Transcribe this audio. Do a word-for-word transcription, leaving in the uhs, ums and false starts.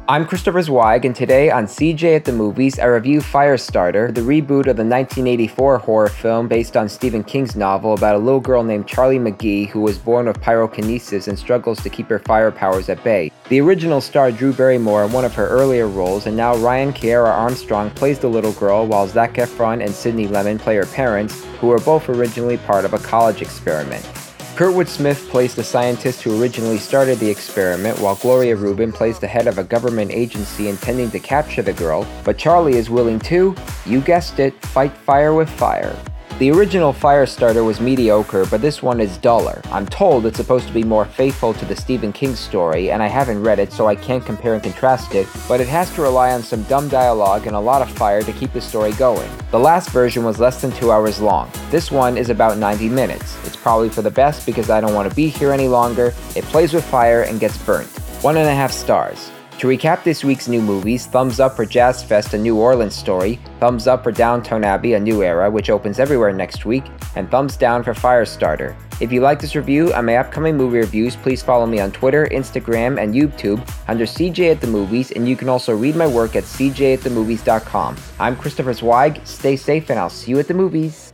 I'm Christopher Zweig, and today on C J at the Movies, I review Firestarter, the reboot of the nineteen eighty-four horror film based on Stephen King's novel about a little girl named Charlie McGee who was born with pyrokinesis and struggles to keep her fire powers at bay. The original starred Drew Barrymore in one of her earlier roles, and now Ryan Kiera Armstrong plays the little girl while Zac Efron and Sydney Lemon play her parents, who were both originally part of a college experiment. Kurtwood Smith plays the scientist who originally started the experiment, while Gloria Rubin plays the head of a government agency intending to capture the girl, but Charlie is willing to, you guessed it, fight fire with fire. The original Firestarter was mediocre, but this one is duller. I'm told it's supposed to be more faithful to the Stephen King story, and I haven't read it so I can't compare and contrast it, but it has to rely on some dumb dialogue and a lot of fire to keep the story going. The last version was less than two hours long. This one is about ninety minutes. It's probably for the best because I don't want to be here any longer. It plays with fire and gets burnt. One and a half stars. To recap this week's new movies, thumbs up for Jazz Fest, A New Orleans Story, thumbs up for Downton Abbey, A New Era, which opens everywhere next week, and thumbs down for Firestarter. If you like this review and my upcoming movie reviews, please follow me on Twitter, Instagram, and YouTube under C J at the Movies, and you can also read my work at c j at the movies dot com. I'm Christopher Zweig, stay safe, and I'll see you at the movies.